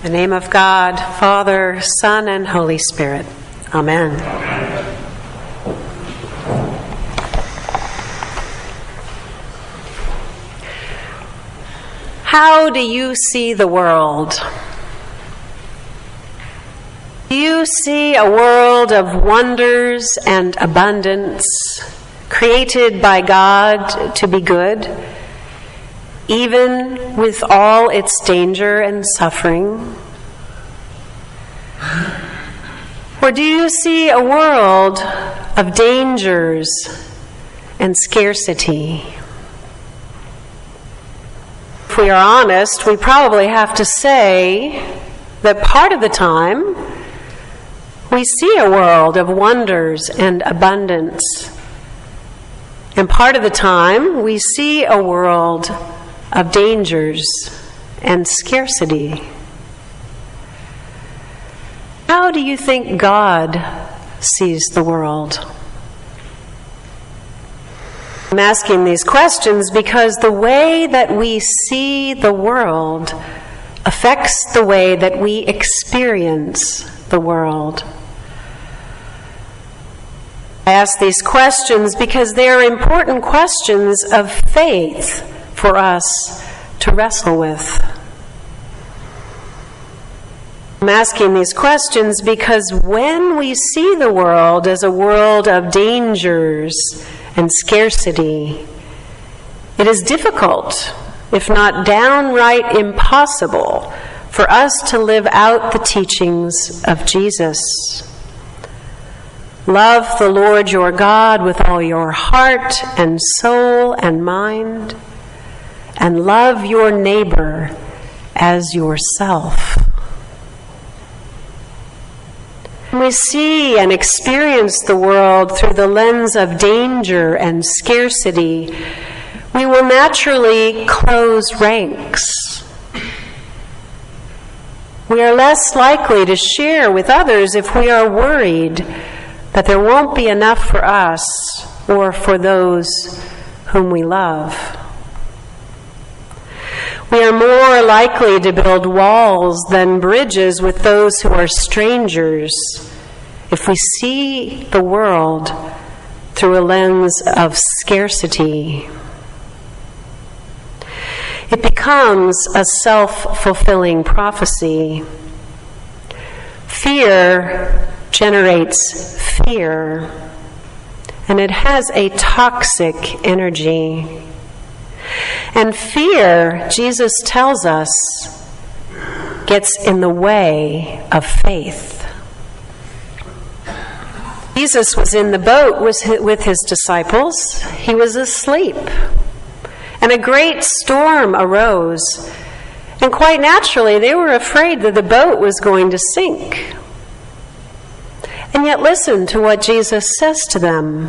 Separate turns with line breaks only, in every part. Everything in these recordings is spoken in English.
In the name of God, Father, Son, and Holy Spirit. Amen. How do you see the world? Do you see a world of wonders and abundance, created by God to be good, even with all its danger and suffering? Or do you see a world of dangers and scarcity? If we are honest, we probably have to say that part of the time we see a world of wonders and abundance, and part of the time we see a world of dangers and scarcity. How do you think God sees the world? I'm asking these questions because the way that we see the world affects the way that we experience the world. I ask these questions because they are important questions of faith for us to wrestle with. I'm asking these questions because when we see the world as a world of dangers and scarcity, it is difficult, if not downright impossible, for us to live out the teachings of Jesus. Love the Lord your God with all your heart and soul and mind, and love your neighbor as yourself. When we see and experience the world through the lens of danger and scarcity, we will naturally close ranks. We are less likely to share with others if we are worried that there won't be enough for us or for those whom we love. We are more likely to build walls than bridges with those who are strangers if we see the world through a lens of scarcity. It becomes a self-fulfilling prophecy. Fear generates fear, and it has a toxic energy. And fear, Jesus tells us, gets in the way of faith. Jesus was in the boat with his disciples. He was asleep. And a great storm arose. And quite naturally, they were afraid that the boat was going to sink. And yet listen to what Jesus says to them.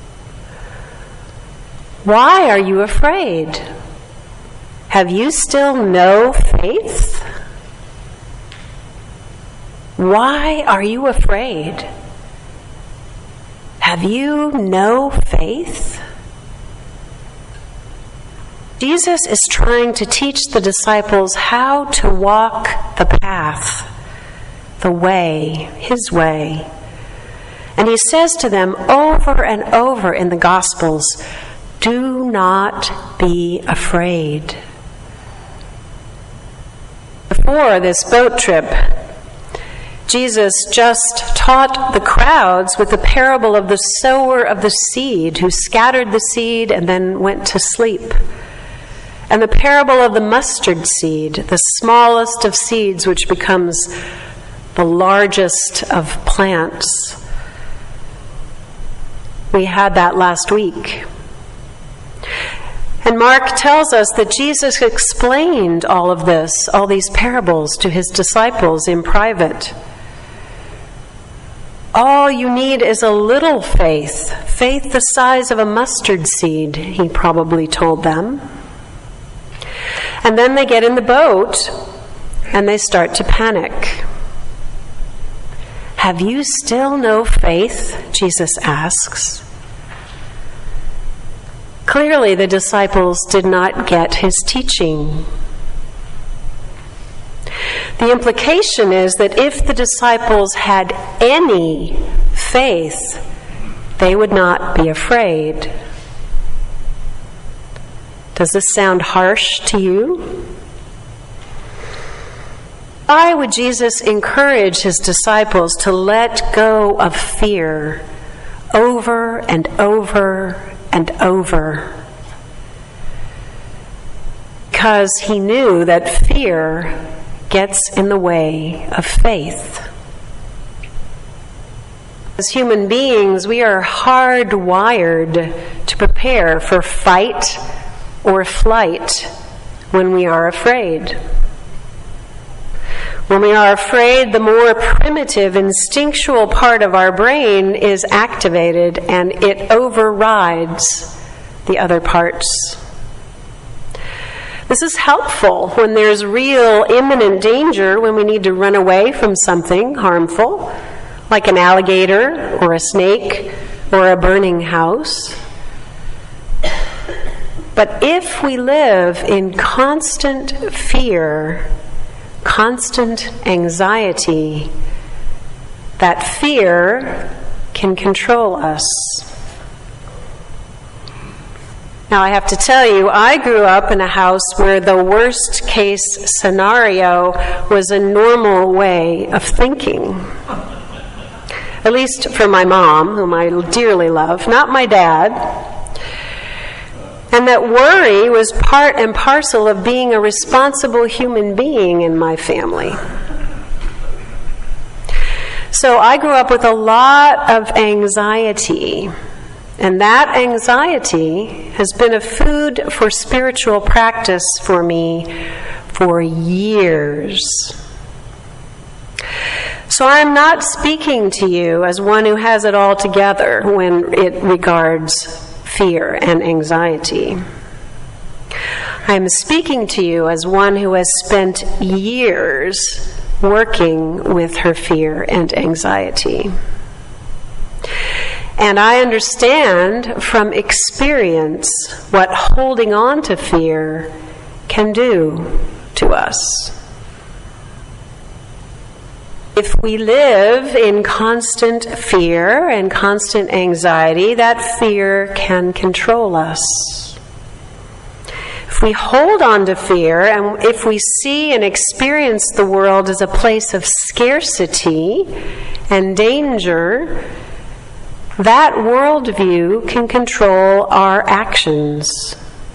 Why are you afraid? Have you still no faith? Why are you afraid? Have you no faith? Jesus is trying to teach the disciples how to walk the path, the way, his way. And he says to them over and over in the Gospels, do not be afraid. Before this boat trip, Jesus just taught the crowds with the parable of the sower of the seed who scattered the seed and then went to sleep. And the parable of the mustard seed, the smallest of seeds which becomes the largest of plants. We had that last week. And Mark tells us that Jesus explained all of this, all these parables, to his disciples in private. All you need is a little faith, faith the size of a mustard seed, he probably told them. And then they get in the boat and they start to panic. Have you still no faith? Jesus asks. Clearly, the disciples did not get his teaching. The implication is that if the disciples had any faith, they would not be afraid. Does this sound harsh to you? Why would Jesus encourage his disciples to let go of fear over and over and over? Because he knew that fear gets in the way of faith. As human beings, we are hardwired to prepare for fight or flight when we are afraid. When we are afraid, the more primitive, instinctual part of our brain is activated and it overrides the other parts. This is helpful when there's real imminent danger, when we need to run away from something harmful, like an alligator or a snake or a burning house. But if we live in constant fear, constant anxiety, that fear can control us. Now, I have to tell you, I grew up in a house where the worst case scenario was a normal way of thinking. At least for my mom, whom I dearly love, not my dad. And that worry was part and parcel of being a responsible human being in my family. So I grew up with a lot of anxiety. And that anxiety has been a food for spiritual practice for me for years. So I'm not speaking to you as one who has it all together when it regards fear and anxiety. I'm speaking to you as one who has spent years working with her fear and anxiety. And I understand from experience what holding on to fear can do to us. If we live in constant fear and constant anxiety, that fear can control us. If we hold on to fear, and if we see and experience the world as a place of scarcity and danger, that worldview can control our actions.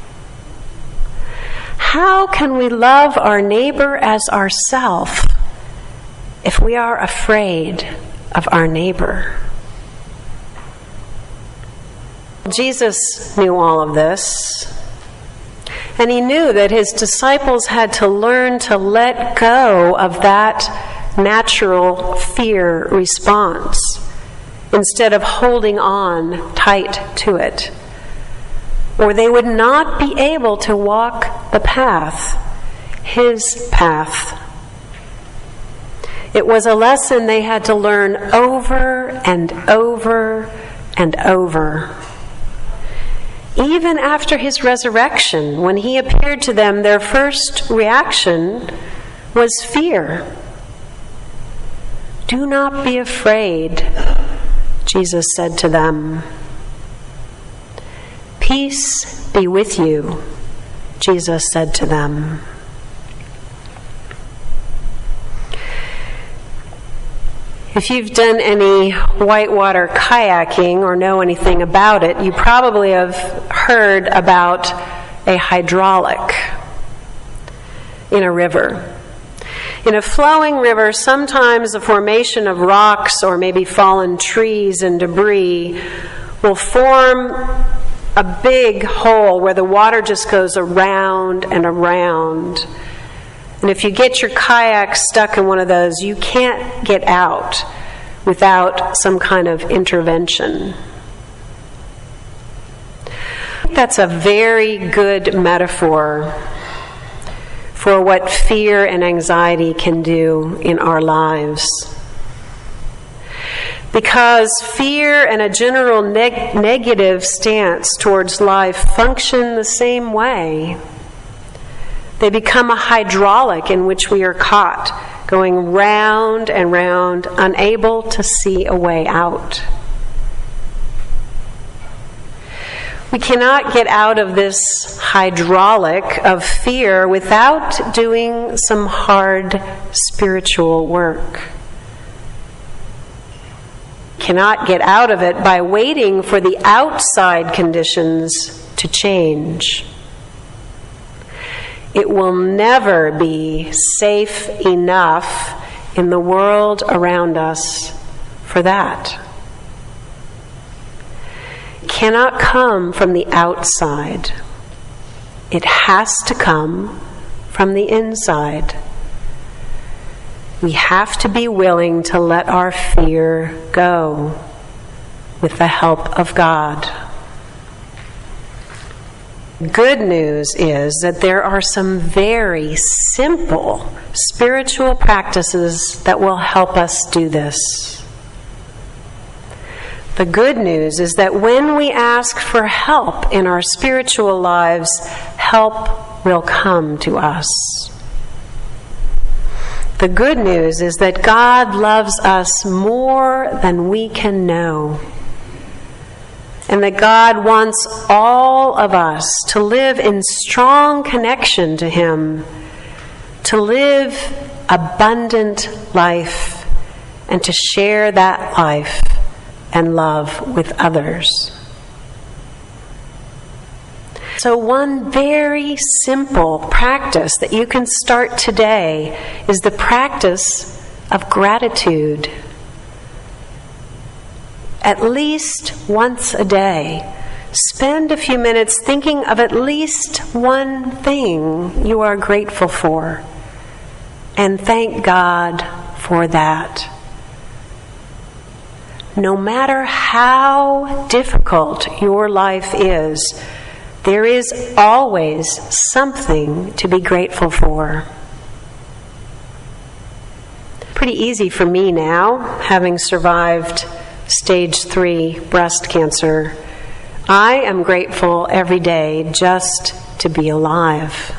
How can we love our neighbor as ourselves if we are afraid of our neighbor? Jesus knew all of this, and he knew that his disciples had to learn to let go of that natural fear response instead of holding on tight to it, or they would not be able to walk the path, his path. It was a lesson they had to learn over and over and over. Even after his resurrection, when he appeared to them, their first reaction was fear. "Do not be afraid," Jesus said to them. "Peace be with you," Jesus said to them. If you've done any whitewater kayaking or know anything about it, you probably have heard about a hydraulic in a river. In a flowing river, sometimes the formation of rocks or maybe fallen trees and debris will form a big hole where the water just goes around and around. And if you get your kayak stuck in one of those, you can't get out without some kind of intervention. That's a very good metaphor for what fear and anxiety can do in our lives. Because fear and a general negative stance towards life function the same way. They become a hydraulic in which we are caught going round and round, unable to see a way out. We cannot get out of this hydraulic of fear without doing some hard spiritual work. Cannot get out of it by waiting for the outside conditions to change. It will never be safe enough in the world around us for that. It cannot come from the outside. It has to come from the inside. We have to be willing to let our fear go with the help of God. Good news is that there are some very simple spiritual practices that will help us do this. The good news is that when we ask for help in our spiritual lives, help will come to us. The good news is that God loves us more than we can know, and that God wants all of us to live in strong connection to Him, to live abundant life, and to share that life and love with others. So one very simple practice that you can start today is the practice of gratitude. At least once a day, spend a few minutes thinking of at least one thing you are grateful for, and thank God for that. No matter how difficult your life is, there is always something to be grateful for. Pretty easy for me now, having survived stage 3 breast cancer. I am grateful every day just to be alive.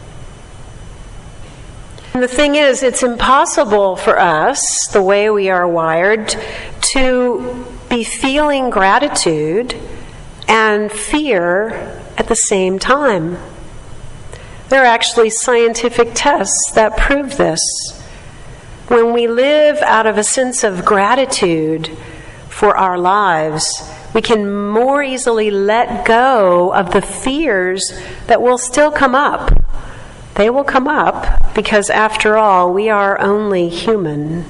And the thing is, it's impossible for us, the way we are wired, to be feeling gratitude and fear at the same time. There are actually scientific tests that prove this. When we live out of a sense of gratitude for our lives, we can more easily let go of the fears that will still come up. They will come up because, after all, we are only human.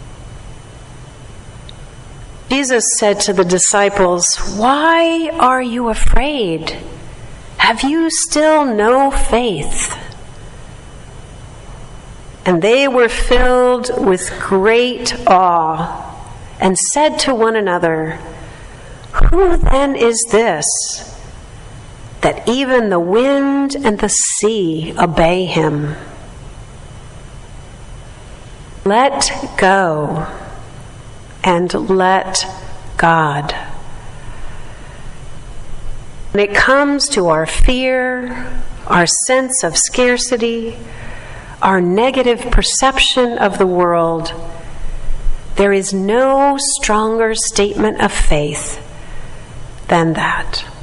Jesus said to the disciples, "Why are you afraid? Have you still no faith?" And they were filled with great awe and said to one another, "Who then is this, that even the wind and the sea obey him?" Let go and let God. When it comes to our fear, our sense of scarcity, our negative perception of the world, there is no stronger statement of faith than that.